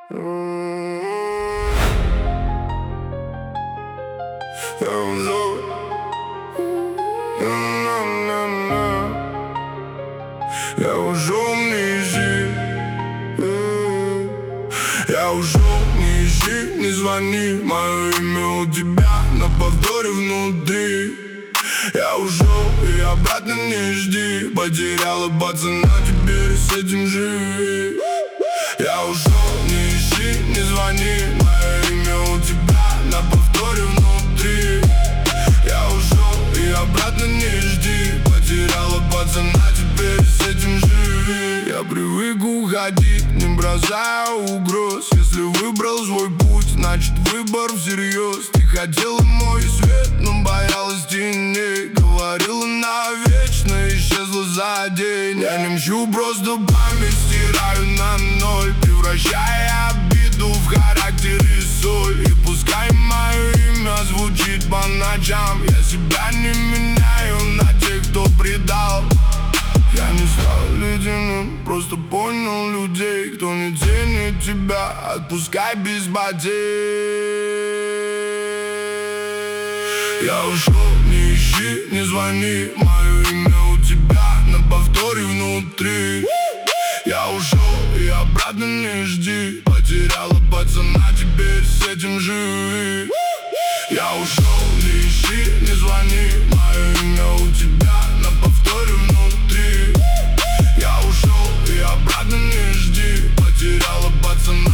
Я ушел, не ищи. Я ушел, не ищи, не звони. Мое имя у тебя на повторе внутри. Я ушел и обратно не жди. Потеряла пацана, теперь с этим живи. Я ушел, не ищи, не звони. Мое имя у тебя на повторе внутри. Я ушел и обратно не жди. Потеряла пацана, теперь с этим живи. Я привык уходить, не бросая угроз. Если выбрал свой путь, значит выбор всерьез. Ты хотела мой свет, но боялась теней. Говорила навечно, исчезла за день. Я не мщу, просто память стираю на ноль, превращая обиду в характер и соль. И пускай мое имя звучит по ночам, я себя не меняю на тех, кто предал. Я не стал ледяным, просто понял людей. Кто не ценит тебя, отпускай без потерь. Я ушел, не ищи, не звони. Мое имя у тебя на повторе внутри. Я ушел и обратно не жди. Потеряла пацана, теперь с этим живи. Я ушел, не ищи, не звони. Мое имя у тебя на повторе внутри. Я ушел и обратно не жди. Потеряла пацана,